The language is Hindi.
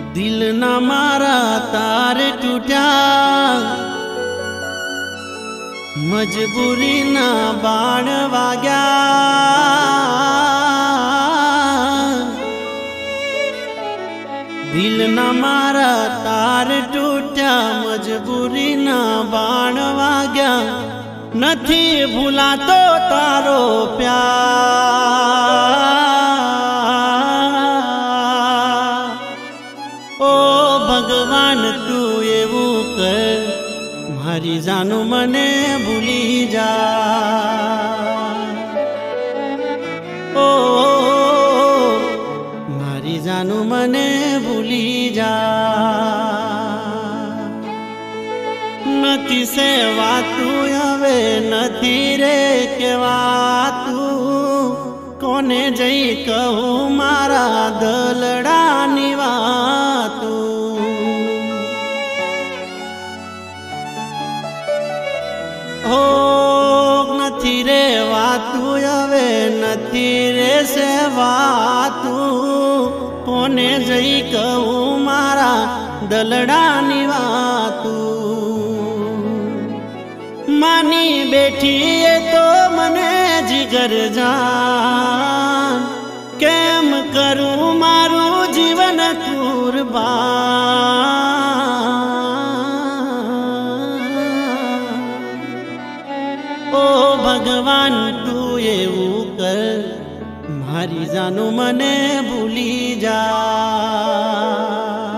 दिल ना मारा तार टूटा, मजबूरी ना बाण वाग्या। दिल ना मारा तार टूटा, मजबूरी ना बाण वाग्या। नथी भूला तो तारो प्यार। ओ भगवान तू एवू कर, मारी जानू मने भूली जा। ओ मारी जानू मने भूली जा। नथी सेवातू हवे नथी रे केवातू, कोने जई कहूं मारा दलडानी वातू। हो नथी रे वातू हवे नथी रे सेवातू, कोने जई कहूं मारा दलडानी वातू। मानी बैठी है तो मने जिगर जान, केम करूं मारू जीवन कुर्बान। ओ भगवान तू एवू कर, मारी जानू मने भूली जा।